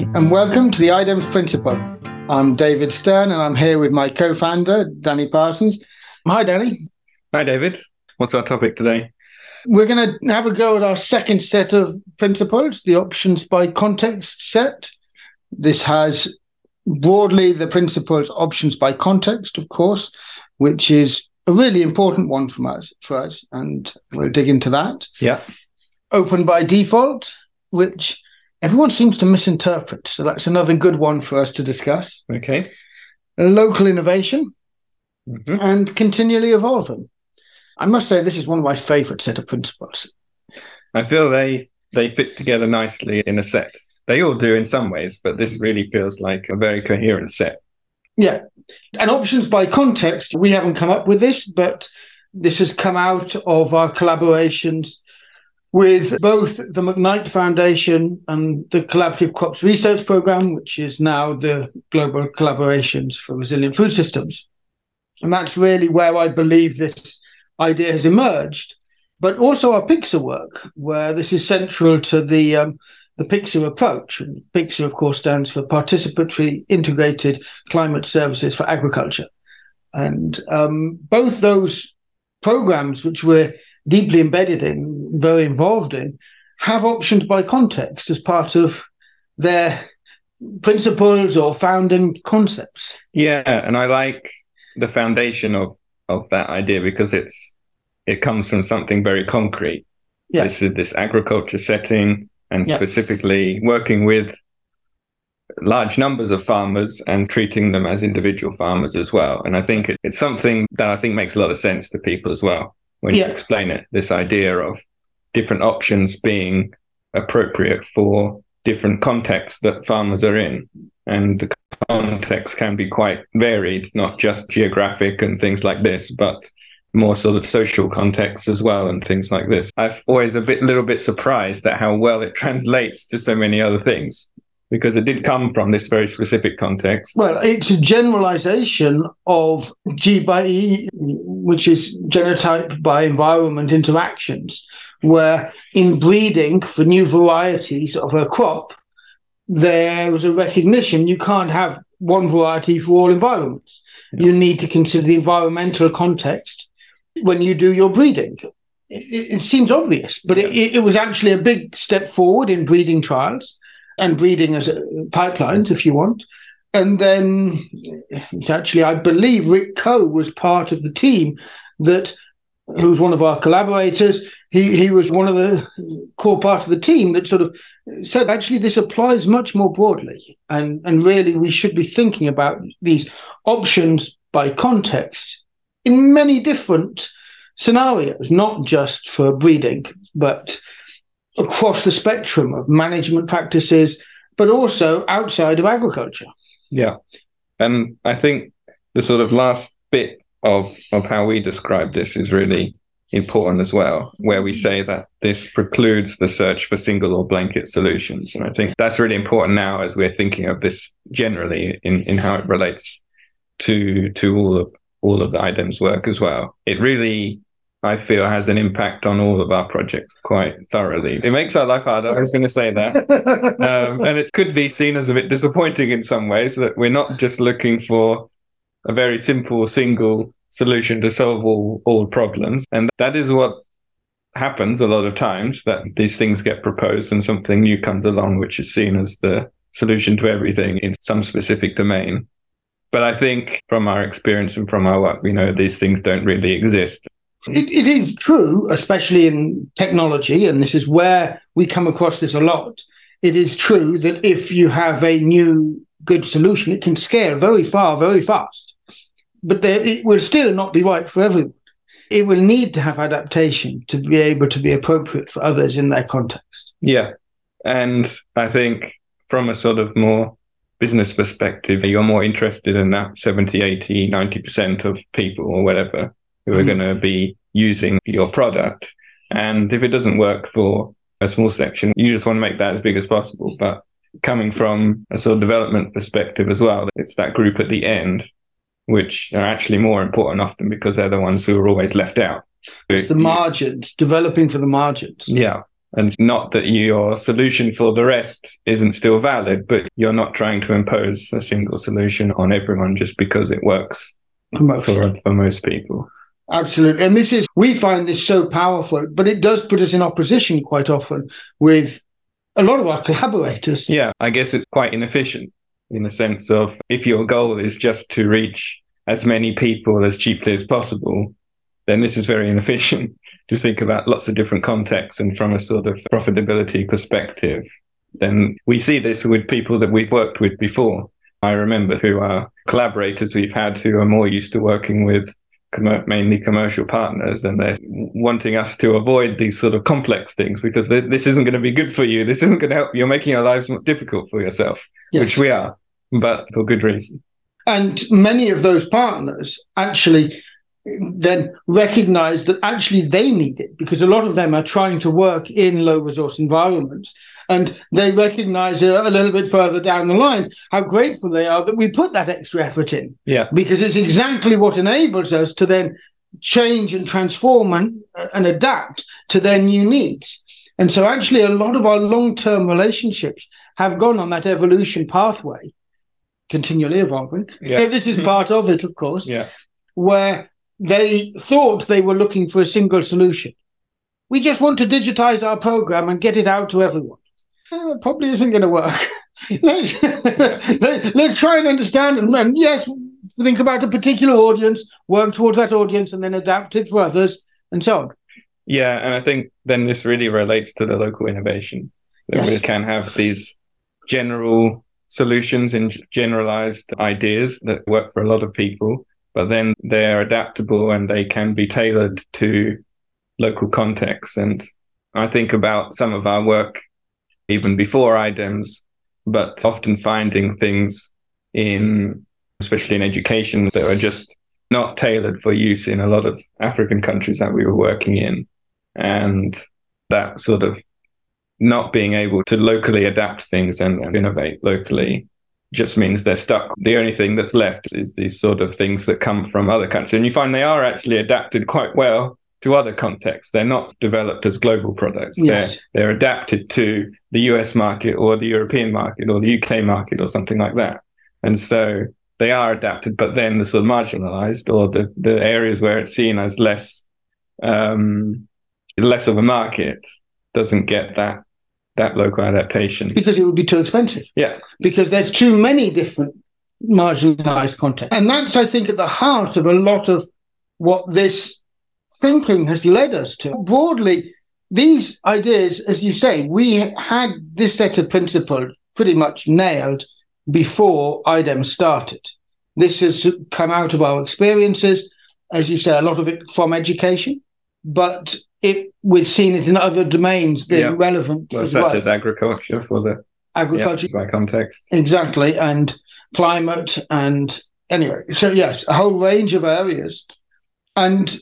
and welcome to the IDEMS Principle. I'm David Stern and I'm here with my co-founder, Danny Parsons. Hi, Danny. Hi, David. What's our topic today? We're going to have a go at our second set of principles, the options by context set. This has broadly the principles options by context, of course, which is a really important one for us, and we'll dig into that. Yeah. Open by default, which everyone seems to misinterpret. So that's another good one for us to discuss. Okay. Local innovation and continually evolving. I must say this is one of my favourite set of principles. I feel they fit together nicely in a set. They all do in some ways, but this really feels like a very coherent set. Yeah. And options by context, we haven't come up with this, but this has come out of our collaborations with both the McKnight Foundation and the Collaborative Crops Research Programme, which is now the Global Collaborations for Resilient Food Systems. And that's really where I believe this idea has emerged. But also our PICSA work, where this is central to the PICSA approach. And PICSA, of course, stands for Participatory Integrated Climate Services for Agriculture. And both those programs, which we're deeply embedded in, very involved in, have options by context as part of their principles or founding concepts. Yeah, and I like the foundation of that idea because it comes from something very concrete. Yeah. This agriculture setting and specifically working with large numbers of farmers and treating them as individual farmers as well. And I think it's something that I think makes a lot of sense to people as well. When you explain it, this idea of different options being appropriate for different contexts that farmers are in. And the context can be quite varied, not just geographic and things like this, but more sort of social contexts as well and things like this. I've always little bit surprised at how well it translates to so many other things, because it did come from this very specific context. Well, it's a generalization of G by E, which is genotype by environment interactions, where in breeding for new varieties of a crop, there was a recognition you can't have one variety for all environments. Yeah. You need to consider the environmental context when you do your breeding. It seems obvious, but it was actually a big step forward in breeding trials and breeding as pipelines, if you want. And then it's actually, I believe, Rick Coe was part of the team who was one of our collaborators. He was one of the core part of the team that sort of said, actually, this applies much more broadly. And really, we should be thinking about these options by context in many different scenarios, not just for breeding, but across the spectrum of management practices, but also outside of agriculture. Yeah. And I think the sort of last bit of how we describe this is really important as well, where we say that this precludes the search for single or blanket solutions. And I think that's really important now as we're thinking of this generally in how it relates to all of the IDEMS work as well. It really, I feel, has an impact on all of our projects quite thoroughly. It makes our life harder, I was going to say that. And it could be seen as a bit disappointing in some ways that we're not just looking for a very simple single solution to solve all problems. And that is what happens a lot of times, that these things get proposed and something new comes along, which is seen as the solution to everything in some specific domain. But I think from our experience and from our work, we know these things don't really exist. It is true, especially in technology, and this is where we come across this a lot. It is true that if you have a new good solution, it can scale very far, very fast. But it will still not be right for everyone. It will need to have adaptation to be able to be appropriate for others in their context. Yeah. And I think from a sort of more business perspective, you're more interested in that 70, 80, 90% of people or whatever who are going to be using your product. And if it doesn't work for a small section, you just want to make that as big as possible. But coming from a sort of development perspective as well, it's that group at the end, which are actually more important often because they're the ones who are always left out. It's the margins, developing for the margins. Yeah. And not that your solution for the rest isn't still valid, but you're not trying to impose a single solution on everyone just because it works for most people. Absolutely. And we find this so powerful, but it does put us in opposition quite often with a lot of our collaborators. Yeah, I guess it's quite inefficient in the sense of if your goal is just to reach as many people as cheaply as possible, then this is very inefficient to think about lots of different contexts. And from a sort of profitability perspective, then we see this with people that we've worked with before. I remember who are collaborators we've had who are more used to working with mainly commercial partners, and they're wanting us to avoid these sort of complex things because this isn't going to be good for you. This isn't going to help. You're making our lives more difficult for yourself, yes. Which we are, but for good reason. And many of those partners actually then recognize that actually they need it, because a lot of them are trying to work in low resource environments, and they recognize a little bit further down the line how grateful they are that we put that extra effort in. Yeah, because it's exactly what enables us to then change and transform and adapt to their new needs. And so actually a lot of our long-term relationships have gone on that evolution pathway, continually evolving. Yeah. So this is part of it, of course. Yeah. Where they thought they were looking for a single solution. We just want to digitize our program and get it out to everyone. Probably isn't going to work. Let's try and understand and yes, think about a particular audience, work towards that audience, and then adapt it for others, and so on. Yeah, and I think then this really relates to the local innovation. That yes. We can have these general solutions and generalized ideas that work for a lot of people, but then they're adaptable and they can be tailored to local contexts. And I think about some of our work even before IDEMS, but often finding things especially in education, that are just not tailored for use in a lot of African countries that we were working in. And that sort of not being able to locally adapt things and innovate locally just means they're stuck. The only thing that's left is these sort of things that come from other countries. And you find they are actually adapted quite well to other contexts. They're not developed as global products. Yes. They're adapted to the US market or the European market or the UK market or something like that. And so they are adapted, but then the sort of marginalized or the areas where it's seen as less of a market doesn't get that local adaptation. Because it would be too expensive. Yeah. Because there's too many different marginalized contexts. And that's, I think, at the heart of a lot of what this thinking has led us to. Broadly, these ideas, as you say, we had this set of principles pretty much nailed before IDEM started. This has come out of our experiences, as you say, a lot of it from education, but we've seen it in other domains being relevant as well. Such as agriculture for the agriculture by context. Exactly, and climate, and anyway, so yes, a whole range of areas. And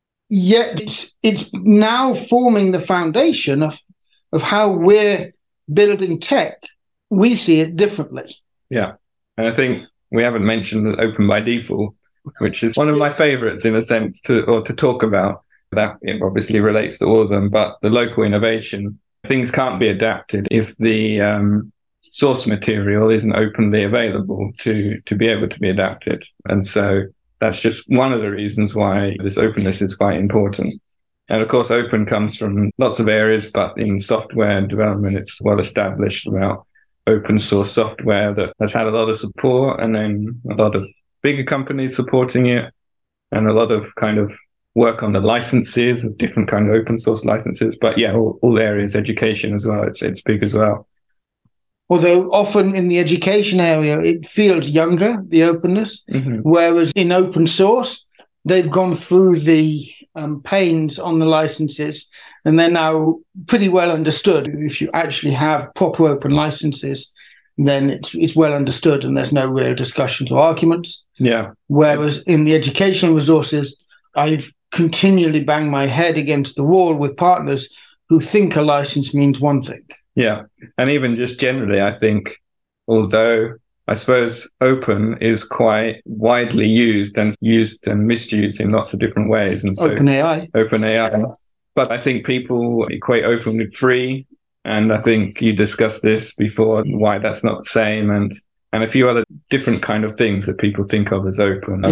yet it's now forming the foundation of how we're building tech. We see it differently. Yeah, and I think we haven't mentioned Open by Default, which is one of my favorites in a sense to talk about. That it obviously relates to all of them, but the local innovation, things can't be adapted if the source material isn't openly available to be able to be adapted. And so that's just one of the reasons why this openness is quite important. And of course, open comes from lots of areas, but in software development, it's well established about open source software that has had a lot of support, and then a lot of bigger companies supporting it, and a lot of kind of work on the licenses of different kind of open source licenses. But yeah, all areas, education as well, it's big as well. Although often in the education area, it feels younger, the openness, whereas in open source, they've gone through the pains on the licenses, and they're now pretty well understood. If you actually have proper open licenses, then it's well understood, and there's no real discussions or arguments. Yeah. Whereas in the educational resources, I've continually banged my head against the wall with partners who think a license means one thing. Yeah. And even just generally, I think, although I suppose open is quite widely used and misused in lots of different ways. And so OpenAI But I think people equate open with free. And I think you discussed this before, why that's not the same, and a few other different kind of things that people think of as open.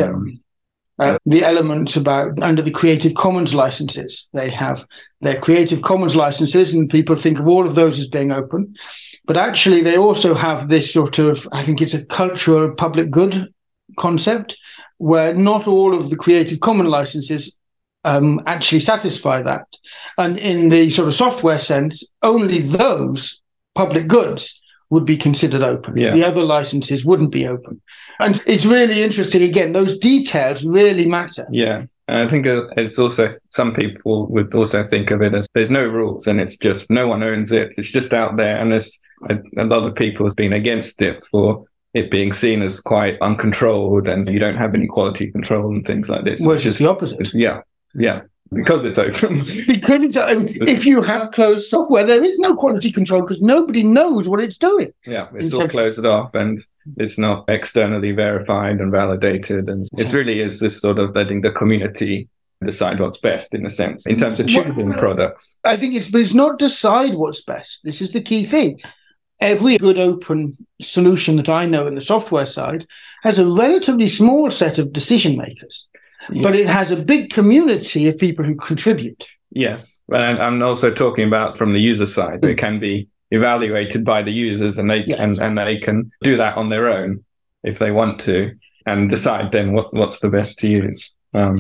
The elements about under the Creative Commons licenses, they have their Creative Commons licenses, and people think of all of those as being open. But actually, they also have this sort of, I think it's a cultural public good concept, where not all of the Creative Commons licenses actually satisfy that. And in the sort of software sense, only those public goods would be considered open. Yeah. The other licenses wouldn't be open. And it's really interesting. Again, those details really matter. Yeah. And I think it's also, some people would also think of it as there's no rules and it's just no one owns it. It's just out there. And there's a lot of people have been against it for it being seen as quite uncontrolled and you don't have any quality control and things like this. Which is the opposite. Yeah. Because it's open. Because it's open. If you have closed software, there is no quality control because nobody knows what it's doing. Yeah, it's all closed off and it's not externally verified and validated. And it really is this sort of letting the community decide what's best, in a sense, in terms of choosing products. I think it's not decide what's best. This is the key thing. Every good open solution that I know in the software side has a relatively small set of decision makers. Yes. But it has a big community of people who contribute. Yes. And I'm also talking about from the user side. It can be evaluated by the users and they and they can do that on their own if they want to and decide then what's the best to use.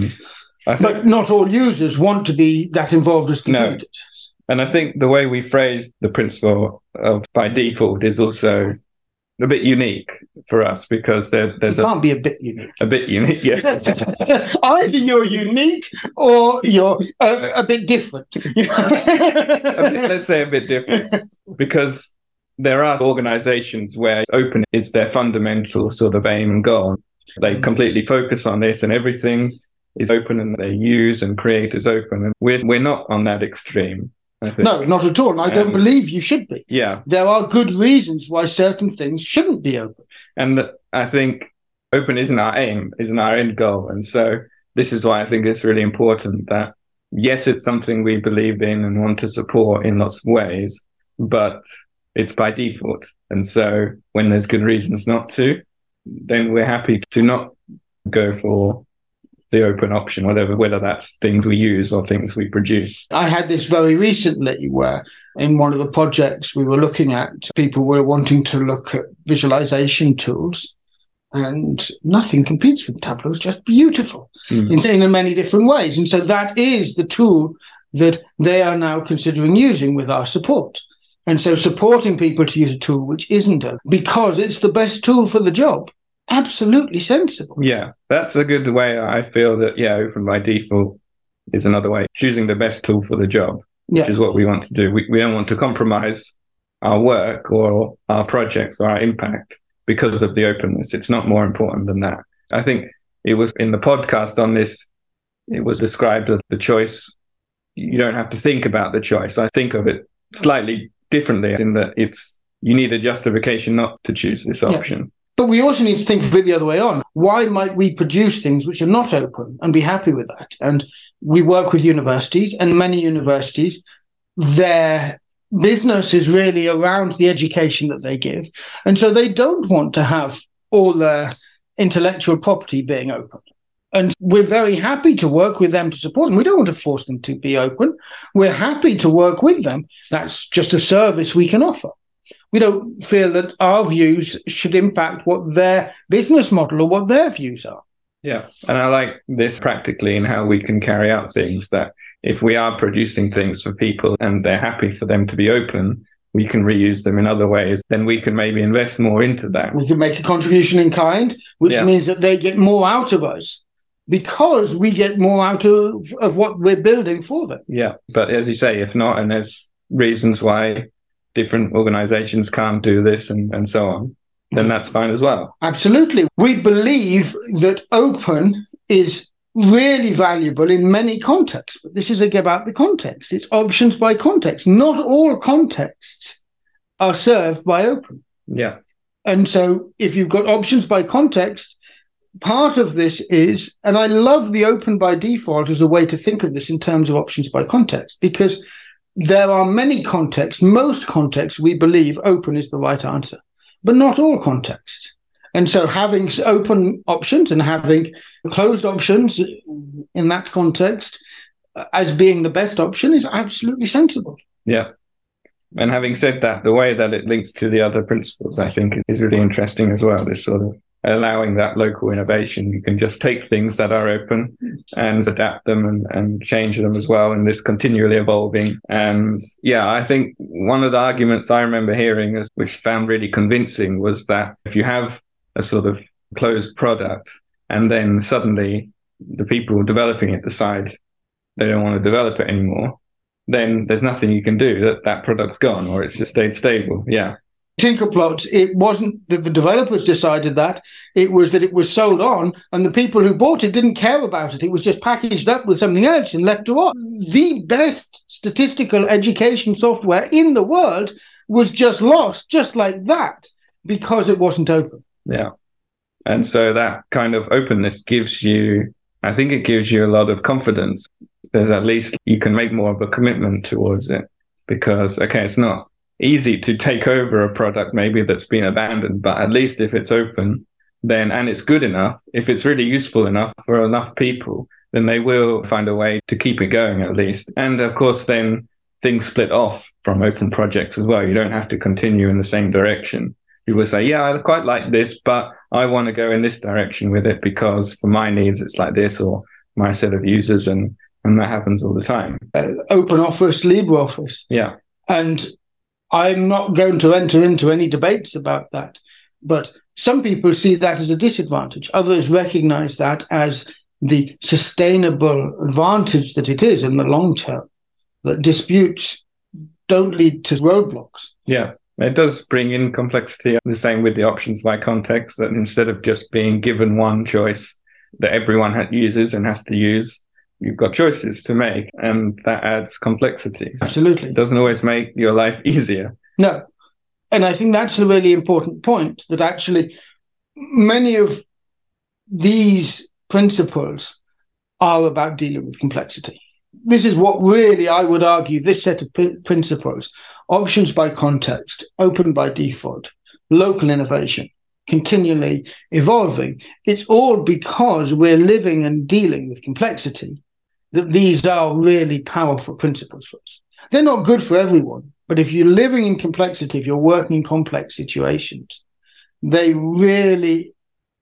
But not all users want to be that involved as contributors. No. And I think the way we phrase the principle of by default is also a bit unique for us because there's can't be a bit unique. A bit unique, yeah. Either you're unique or you're a bit different. Let's say a bit different, because there are organizations where open is their fundamental sort of aim and goal. They completely focus on this and everything is open and they use and create is open. And we're not on that extreme. No, not at all. And I don't believe you should be. Yeah. There are good reasons why certain things shouldn't be open. And I think open isn't our aim, isn't our end goal. And so this is why I think it's really important that, yes, it's something we believe in and want to support in lots of ways, but it's by default. And so when there's good reasons not to, then we're happy to not go for the open option, whether that's things we use or things we produce. I had this very recently where in one of the projects we were looking at, people were wanting to look at visualization tools and nothing competes with Tableau. It's just beautiful in many different ways. And so that is the tool that they are now considering using with our support. And so supporting people to use a tool which isn't open because it's the best tool for the job. Absolutely sensible. Yeah, that's a good way. I feel that, open by default is another way. Choosing the best tool for the job, which is what we want to do. We don't want to compromise our work or our projects or our impact because of the openness. It's not more important than that. I think it was in the podcast on this, it was described as the choice. You don't have to think about the choice. I think of it slightly differently in that you need a justification not to choose this option. Yeah. But we also need to think of it the other way on. Why might we produce things which are not open and be happy with that? And we work with universities, and many universities, their business is really around the education that they give. And so they don't want to have all their intellectual property being open. And we're very happy to work with them to support them. We don't want to force them to be open. We're happy to work with them. That's just a service we can offer. We don't feel that our views should impact what their business model or what their views are. Yeah. And I like this practically in how we can carry out things, that if we are producing things for people and they're happy for them to be open, we can reuse them in other ways. Then we can maybe invest more into that. We can make a contribution in kind, which means that they get more out of us because we get more out of what we're building for them. Yeah. But as you say, if not, and there's reasons why different organizations can't do this and so on, then that's fine as well. Absolutely. We believe that open is really valuable in many contexts, but this is about the context. It's options by context. Not all contexts are served by open. Yeah. And so if you've got options by context, part of this is, and I love the open by default as a way to think of this in terms of options by context, because there are many contexts, most contexts we believe open is the right answer, but not all contexts. And so having open options and having closed options in that context as being the best option is absolutely sensible. Yeah. And having said that, the way that it links to the other principles, I think, is really interesting as well. This sort of allowing that local innovation. You can just take things that are open and adapt them and change them as well in this continually evolving. And yeah, I think one of the arguments I remember hearing, which found really convincing, was that if you have a sort of closed product and then suddenly the people developing it decide they don't want to develop it anymore, then there's nothing you can do. That product's gone, or it's just stayed stable. Yeah. Tinkerplots, it wasn't that the developers decided that, it was that it was sold on and the people who bought it didn't care about it. It was just packaged up with something else and left to rot. The best statistical education software in the world was just lost, just like that, because it wasn't open. Yeah. And so that kind of openness gives you, I think it gives you a lot of confidence. There's at least you can make more of a commitment towards it because, okay, it's not easy to take over a product maybe that's been abandoned, but at least if it's open, then, and it's good enough, if it's really useful enough for enough people, then they will find a way to keep it going at least. And of course, then things split off from open projects as well. You don't have to continue in the same direction. People say, yeah, I quite like this, but I want to go in this direction with it because for my needs, it's like this, or my set of users, and that happens all the time. OpenOffice, LibreOffice. Yeah. And I'm not going to enter into any debates about that, but some people see that as a disadvantage. Others recognize that as the sustainable advantage that it is in the long term, that disputes don't lead to roadblocks. Yeah. It does bring in complexity. The same with the options by context, that instead of just being given one choice that everyone uses and has to use, you've got choices to make, and that adds complexity. Absolutely. It doesn't always make your life easier. No. And I think that's a really important point, that actually many of these principles are about dealing with complexity. This is what really, I would argue, this set of principles, options by context, open by default, local innovation, continually evolving, it's all because we're living and dealing with complexity that these are really powerful principles for us. They're not good for everyone, but if you're living in complexity, if you're working in complex situations, they really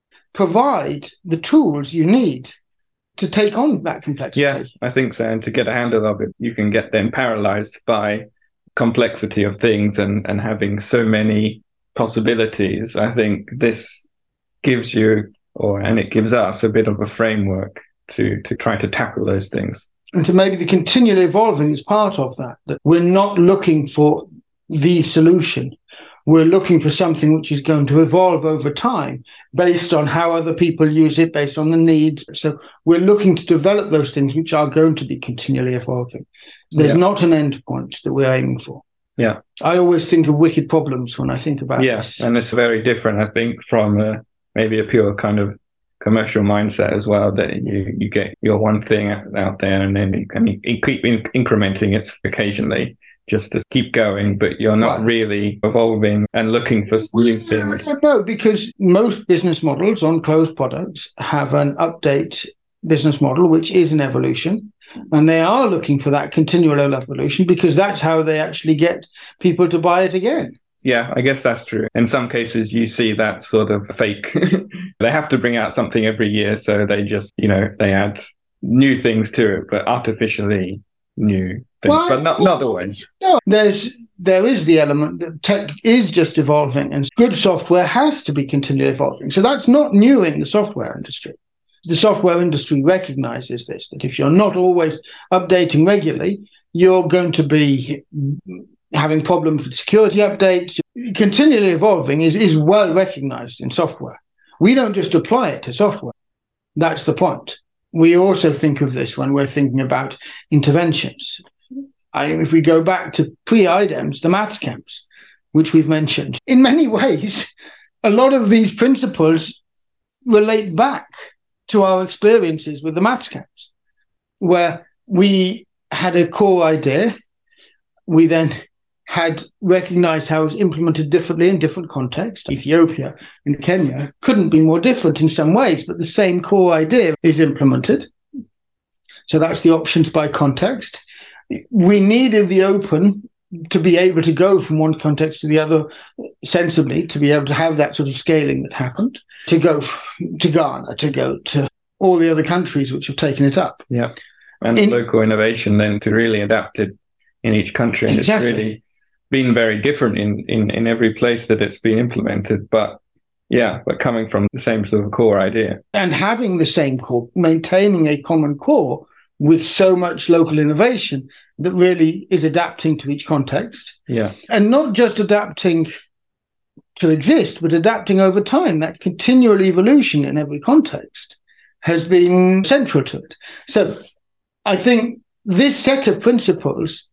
provide the tools you need to take on that complexity. Yeah, I think so. And to get a handle of it, you can get then paralyzed by complexity of things and having so many possibilities. I think this gives you, and it gives us a bit of a framework to try to tackle those things. And to maybe the continually evolving is part of that we're not looking for the solution. We're looking for something which is going to evolve over time based on how other people use it, based on the needs. So we're looking to develop those things which are going to be continually evolving. There's not an end point that we're aiming for. Yeah. I always think of wicked problems when I think about this. And it's very different, I think, from maybe a pure kind of commercial mindset as well, that you get your one thing out there and then you keep incrementing it occasionally just to keep going, but you're not really evolving and looking for new things. No, because most business models on closed products have an update business model, which is an evolution. And they are looking for that continual evolution because that's how they actually get people to buy it again. Yeah, I guess that's true. In some cases, you see that sort of fake. They have to bring out something every year. So they just, they add new things to it, but artificially new things, but not always. No, there is the element that tech is just evolving and good software has to be continually evolving. So that's not new in the software industry. The software industry recognizes this, that if you're not always updating regularly, you're going to be having problems with security updates. Continually evolving is well recognized in software. We don't just apply it to software. That's the point. We also think of this when we're thinking about interventions. If we go back to pre-IDEMS, the maths camps, which we've mentioned, in many ways, a lot of these principles relate back to our experiences with the maths camps, where we had a core idea. We then had recognized how it was implemented differently in different contexts. Ethiopia and Kenya couldn't be more different in some ways, but the same core idea is implemented. So that's the options by context. We needed the open to be able to go from one context to the other sensibly, to be able to have that sort of scaling that happened, to go to Ghana, to go to all the other countries which have taken it up. Yeah. And local innovation then to really adapt it in each country. And exactly. It's really been very different in every place that it's been implemented. But coming from the same sort of core idea. And having the same core, maintaining a common core with so much local innovation that really is adapting to each context. Yeah. And not just adapting to exist, but adapting over time. That continual evolution in every context has been central to it. So I think this set of principles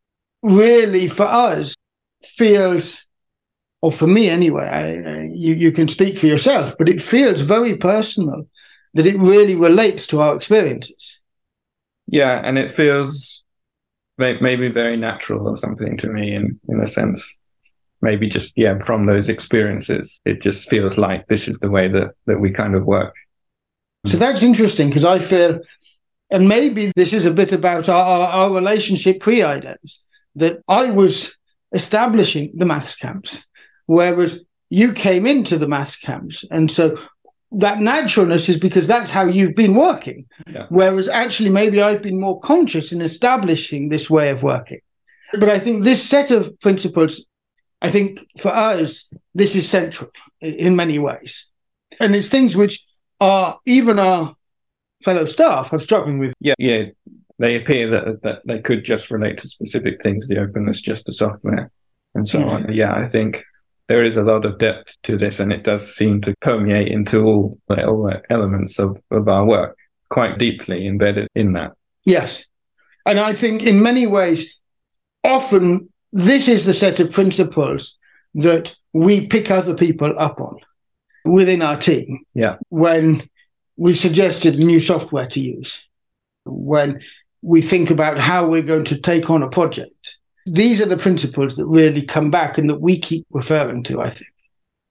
really, for us, feels, or for me anyway, you can speak for yourself, but it feels very personal, that it really relates to our experiences. Yeah, and it feels maybe very natural or something to me in a sense. Maybe just, from those experiences, it just feels like this is the way that we kind of work. So that's interesting, because I feel, and maybe this is a bit about our relationship pre-IDEMS, that I was establishing the maths camps, whereas you came into the maths camps. And so that naturalness is because that's how you've been working. Yeah. Whereas actually maybe I've been more conscious in establishing this way of working. But I think this set of principles, I think for us, this is central in many ways. And it's things which are even our fellow staff are struggling with. Yeah. They appear that they could just relate to specific things, the openness just to software and so on. Yeah, I think there is a lot of depth to this, and it does seem to permeate into all the elements of our work, quite deeply embedded in that. Yes. And I think in many ways, often this is the set of principles that we pick other people up on within our team. Yeah. When we suggested new software to use, when we think about how we're going to take on a project. These are the principles that really come back and that we keep referring to, I think.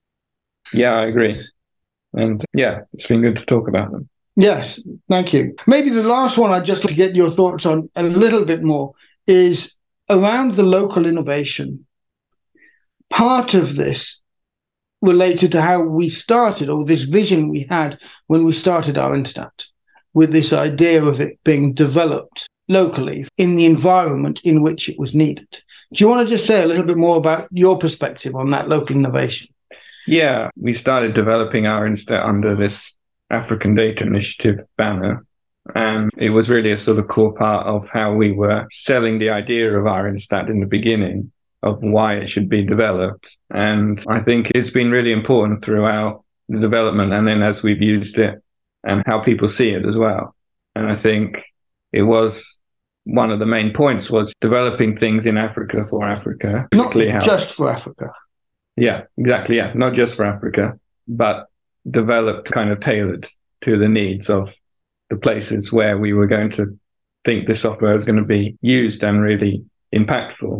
Yeah, I agree. And it's been good to talk about them. Yes, thank you. Maybe the last one I'd just like to get your thoughts on a little bit more is around the local innovation. Part of this related to how we started, or this vision we had when we started our Instat, with this idea of it being developed locally in the environment in which it was needed. Do you want to just say a little bit more about your perspective on that local innovation? Yeah, we started developing our Instat under this African Data Initiative banner. And it was really a sort of core part of how we were selling the idea of our Instat in the beginning, of why it should be developed. And I think it's been really important throughout the development, and then as we've used it, and how people see it as well. And I think it was one of the main points was developing things in Africa for Africa. Not just for Africa. Yeah, exactly. Yeah, not just for Africa, but developed kind of tailored to the needs of the places where we were going to think the software was going to be used and really impactful.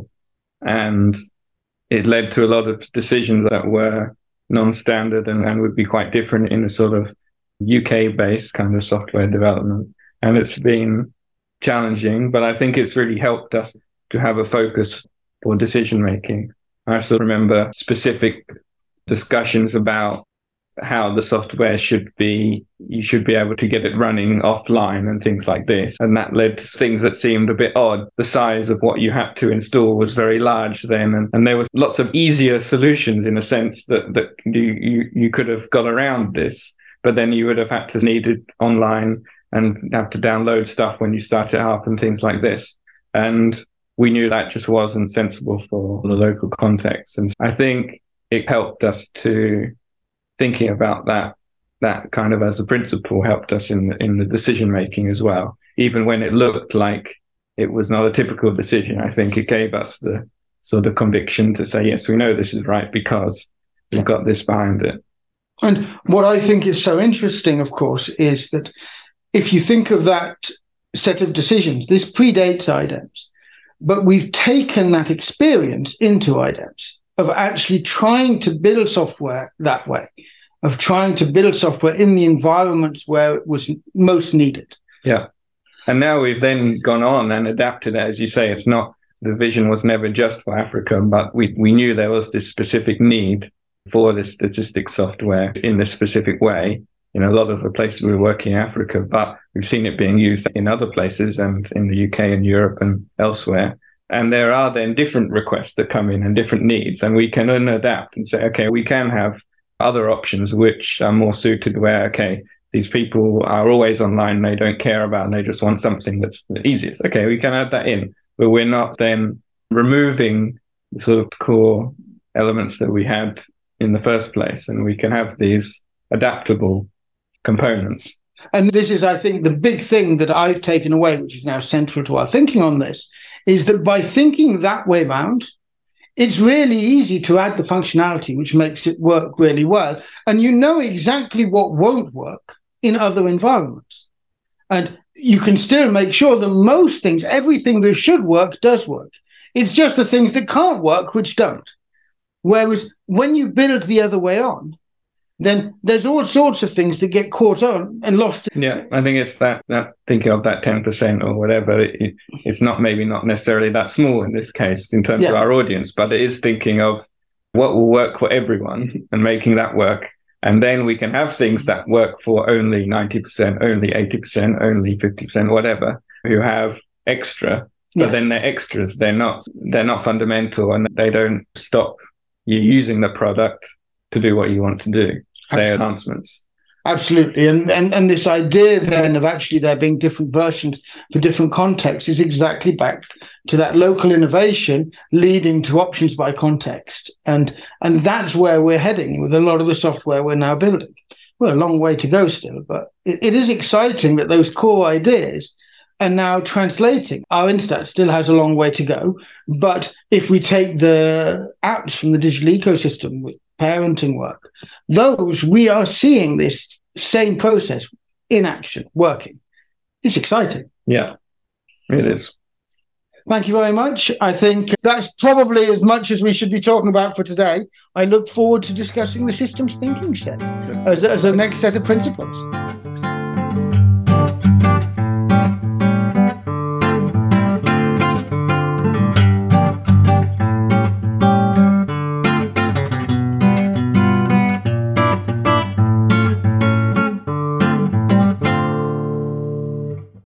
And it led to a lot of decisions that were non-standard and would be quite different in a sort of UK-based kind of software development. And it's been challenging, but I think it's really helped us to have a focus for decision-making. I still remember specific discussions about how the software should be, you should be able to get it running offline and things like this. And that led to things that seemed a bit odd. The size of what you had to install was very large then. And there was lots of easier solutions in a sense that you could have got around this. But then you would have had to need it online and have to download stuff when you start it up and things like this. And we knew that just wasn't sensible for the local context. And I think it helped us to thinking about that kind of as a principle helped us in the decision making as well. Even when it looked like it was not a typical decision, I think it gave us the sort of conviction to say, yes, we know this is right because we've got this behind it. And what I think is so interesting, of course, is that if you think of that set of decisions, this predates IDEMS, but we've taken that experience into IDEMS of actually trying to build software that way, of trying to build software in the environments where it was most needed. Yeah. And now we've then gone on and adapted it. As you say, it's not, the vision was never just for Africa, but we knew there was this specific need for this statistics software in this specific way. A lot of the places we were working in Africa, but we've seen it being used in other places and in the UK and Europe and elsewhere. And there are then different requests that come in and different needs, and we can then adapt and say, okay, we can have other options which are more suited where, okay, these people are always online, they don't care about, and they just want something that's the easiest. Okay, we can add that in, but we're not then removing the sort of core elements that we had in the first place, and we can have these adaptable components. And this is, I think, the big thing that I've taken away, which is now central to our thinking on this, is that by thinking that way round, it's really easy to add the functionality, which makes it work really well. And you know exactly what won't work in other environments. And you can still make sure that most things, everything that should work, does work. It's just the things that can't work, which don't. Whereas when you build the other way on, then there's all sorts of things that get caught on and lost. Yeah, I think it's that thinking of that 10% or whatever. It's not necessarily that small in this case in terms of our audience, but it is thinking of what will work for everyone and making that work. And then we can have things that work for only 90%, only 80%, only 50%, whatever, who have extra. But then they're extras. They're not fundamental, and they don't stop you using the product to do what you want to do. They're enhancements. Absolutely. And this idea then of actually there being different versions for different contexts is exactly back to that local innovation leading to options by context. And that's where we're heading with a lot of the software we're now building. We're a long way to go still, but it is exciting that those core ideas are now translating. Our Instat still has a long way to go, but if we take the apps from the digital ecosystem with parenting work, those we are seeing this same process in action, working. It's exciting. Yeah, it is. Thank you very much. I think that's probably as much as we should be talking about for today. I look forward to discussing the systems thinking set as a next set of principles.